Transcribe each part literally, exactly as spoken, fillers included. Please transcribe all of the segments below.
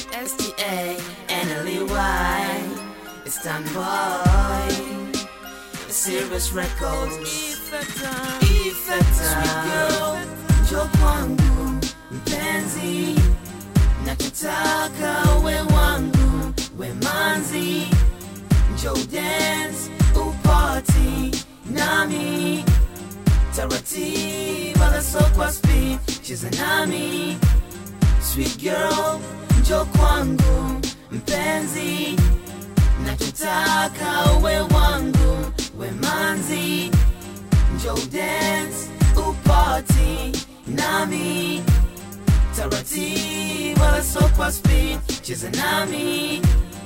S T A N L E Y. It's Standby. Serious Records. Effecta, Effecta. Sweet girl, njoo kwangu mpenzi, nakutaka we wangu we manzi, njoo dance uparty nami, taratibu wala so kwa speed, cheza nami. Sweet girl, njoo kwangu mpenzi, nakutaka we wangu we manzi, njoo dance uparty nami, taratibu wala so kwa speed, cheza nami.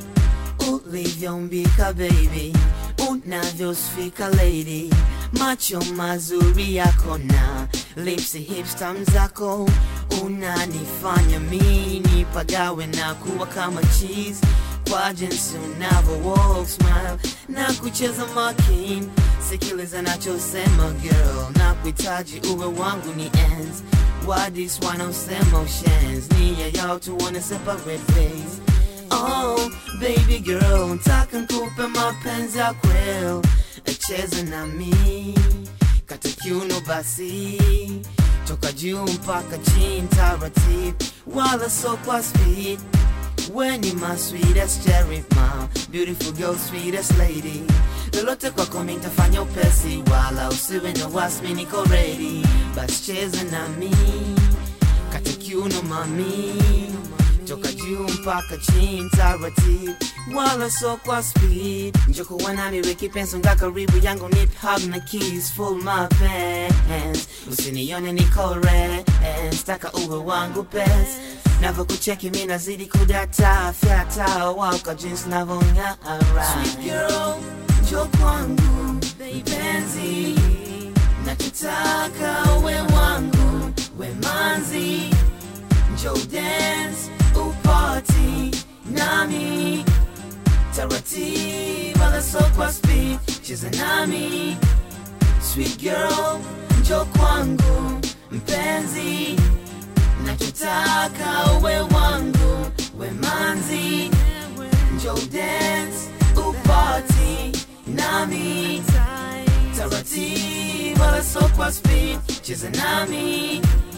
Ulivyombika baby, unavyosifika lady, macho mazuri yako na lips hips tamu zako, unanifanya mimi nipagawe na kuwa kama cheese, kwa jinsi unavyo walk smile na kucheza makini. Sikiliza nachosema girl, na kuhitaji uwe wangu ni ends. Why this wanaosema oceans, nia yao tuone separate ways. Oh baby girl, nataka nikupe mapenzi ya kweli, cheza nami, kata kiuno basi, toka juu mpaka chini taratibu wala so kwa speed. When you my sweetest cherry, my beautiful girl, sweetest lady, lolote kwako mimi nitafanya upesi, wala usiwe na wasi, niko ready. Basi cheza nami, kata kiuno mami, toka juu mpaka chini taratibu wala so kwa speed. Njoo kuwa nami we kipenzi nga karibu yangu, nipe hug na kiss full my pants, usinione niko red, taka uwe wangu best. Navo kucheki mimi nazidi kudata, fyata waka jinsi navong'ara. Sweet girl, njoo kwangu mpenzi, nakutaka we wangu we manzi, njoo dance uparty nami, taratibu wala so kwa speed, cheza nami. Sweet girl, njoo kwangu mpenzi, nakutaka we wangu we manzi, njoo dance uparty nami, taratibu wala so kwa speed, cheza nami.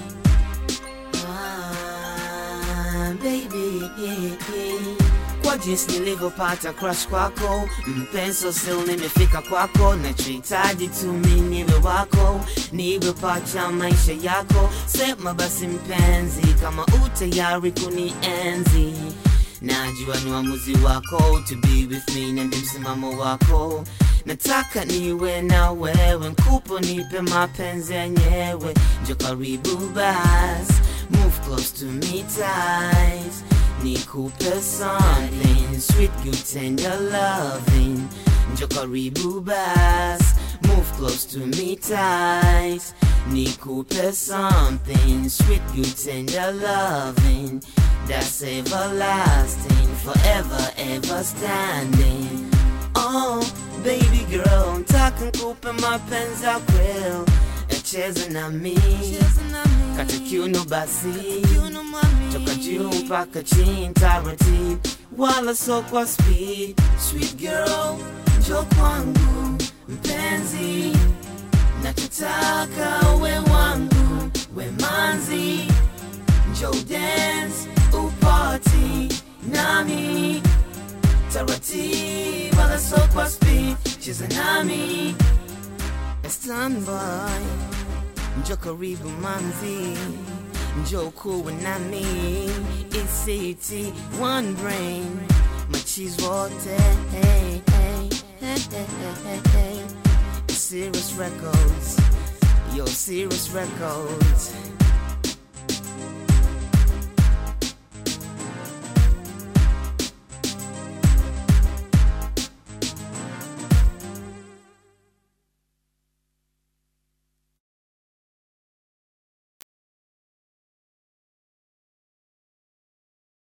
Ah, baby, yeah, yeah. Kwa jinsi nilivyopata crush kwako mpenzi, still nimefika kwako, nachohitaji tu mimi niwe wako, niwe pacha maisha yako. Sema basi mpenzi, kama utayari kunienzi, najua ni uamuzi wako, to be with me na ndio msimamo wako. Nataka niwe na wewe, nkupo nipe mapenzi yenyewe, njoo karibu basi, move close to me tight, nikupe something sweet, good tender loving, njoo karibu basi, move close to me tight, nikupe something sweet, good tender loving, that's everlasting, forever ever standing. Oh baby girl, nataka nikupe mapenzi ya kweli, cheza nami, kata kiuno basi, toka juu mpaka chini taratibu wala so kwa speed. Sweet girl, njoo kwangu mpenzi, nakutaka we wangu we manzi, njoo dance uparty nami, taratibu wala so kwa speed, cheza nami. Standby, njoo karibu manzi, njoo kuwa nami, it's city one brain, machizi wote, hey, hey, hey, hey, hey, hey. Serious Records, yo Serious Records.